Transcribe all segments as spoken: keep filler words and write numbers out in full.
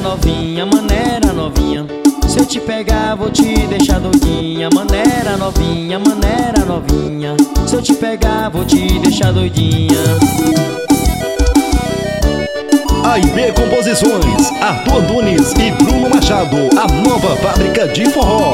novinha, maneira novinha. Se eu te pegar vou te deixar doidinha. Maneira novinha, maneira novinha. Se eu te pegar vou te deixar doidinha. A e B Composições, Arthur Antunes e Bruno Machado, a nova fábrica de forró.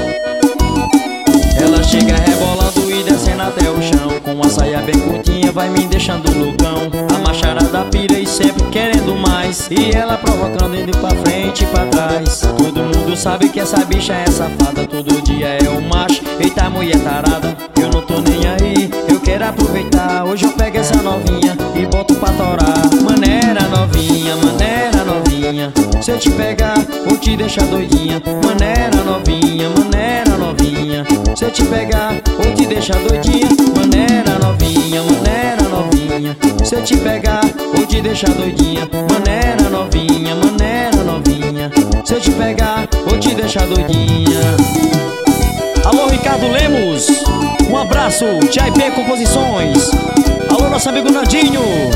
Ela chega rebolando e descendo até o chão, com a saia bem curtinha vai me deixando loucão. A macharada pira e sempre querendo mais, e ela provocando indo pra frente e pra trás. Todo mundo sabe que essa bicha é safada, todo dia é um macho. Eita mulher tarada, eu não tô nem aí, eu quero aproveitar. Hoje eu pego essa novinha e boto pra torar. Maneira novinha, maneira novinha. Se eu te pegar vou te deixar doidinha. Maneira novinha, maneira novinha. Se eu te pegar vou te deixar doidinha. Maneira novinha, maneira novinha. Se eu te pegar vou te deixar doidinha. Maneira novinha, maneira novinha. Se eu te pegar vou te deixar doidinha. Alô Ricardo Lemos, um abraço de A e B Composições. Alô nosso amigo Nandinho.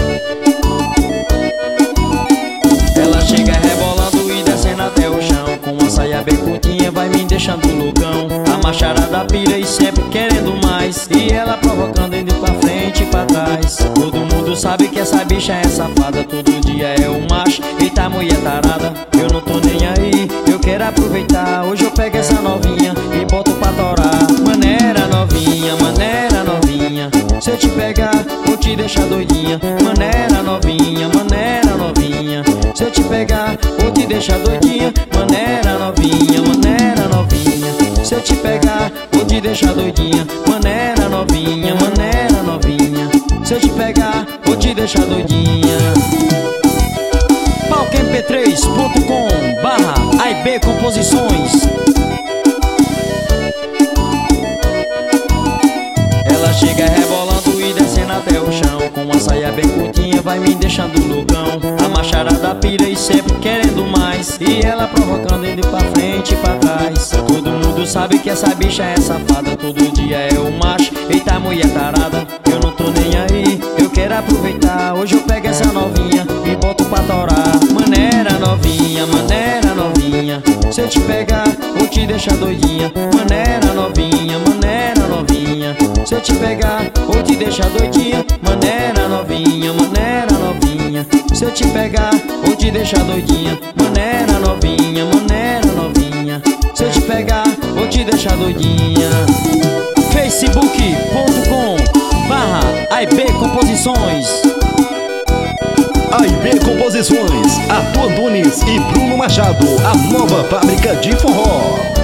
Ela chega rebolando e descendo até o chão, com a saia bem curtinha vai me deixando loucão. A macharada pira e sempre querendo mais, e ela provocando indo pra frente e pra trás. Todo mundo sabe que essa bicha é safada, todo dia é um macho. Eita mulher tarada, eu não tô nem aí, eu quero aproveitar. Hoje eu pego essa novinha e boto pra torar. Maneira novinha, maneira novinha. Se eu te pegar vou te deixar doidinha. Maneira novinha, maneira novinha. Se eu te pegar vou te deixar doidinha. Maneira novinha, maneira novinha. Se eu te pegar vou te deixar doidinha. Maneira novinha, maneira novinha. Se eu te pegar vou te deixar doidinha. palco m p três ponto com barra A e B Composições. Ela chega rebolando e descendo até o chão, com a saia bem curtinha vai me deixando loucão. A macharada pira e sempre querendo mais, e ela provocando indo pra frente e pra trás. Todo mundo sabe que essa bicha é safada, todo dia é um macho. Eita mulher tarada, eu não tô nem aí, eu quero aproveitar. Hoje eu pego essa novinha e boto pra torar. Maneira novinha, maneira novinha. Se eu te pegar vou te deixar doidinha. Maneira novinha, maneira novinha. Se eu te pegar vou te deixar doidinha. Maneira novinha, maneira novinha. Se eu te pegar vou te deixar doidinha. Maneira novinha, maneira novinha. Se eu te pegar vou te deixar doidinha. facebook ponto com barra A e B Composições. A e B Composições, Arthur Antunes e Bruno Machado, a nova fábrica de forró.